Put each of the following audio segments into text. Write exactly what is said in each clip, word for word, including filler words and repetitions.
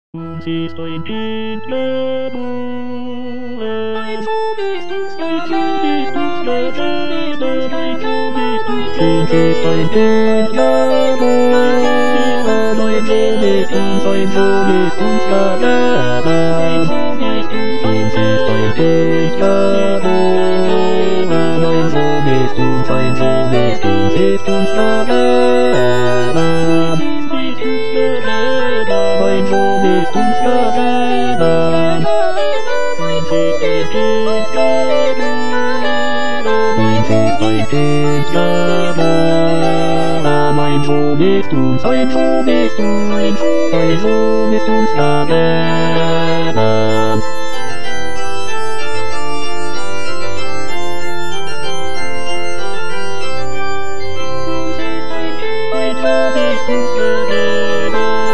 Uns ist ein Kind geboren. Ein Sohn ist uns gegeben. Ein Sohn ist uns gegeben. Uns ist ein Kind geboren. Ein Sohn ist uns, ein Sohn ist uns gegeben. Uns ist ein Kind geboren. Ein Sohn ist uns, ein Sohn ist uns, ist uns gegeben. Ein Sohn ist uns gegeben. Uns ist ein Kind geboren. Uns ist ein Kind geboren. Ein Sohn ist uns, ein Sohn ist uns, ein Sohn ist uns gegeben. Ein Sohn ist uns gegeben.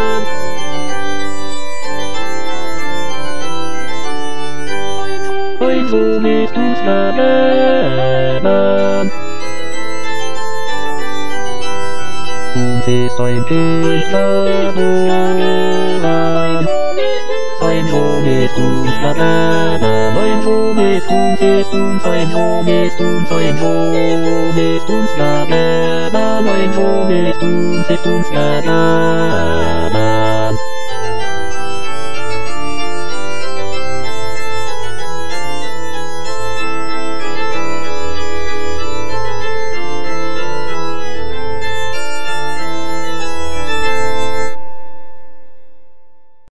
Ein Sohn ist uns gegeben. Uns ist ein Kind geboren. Ein Sohn ist uns gegeben. Ein Sohn ist uns, ist uns, ein Sohn ist uns, ein Sohn ist uns gegeben. Ein Sohn ist uns, ist uns gegeben.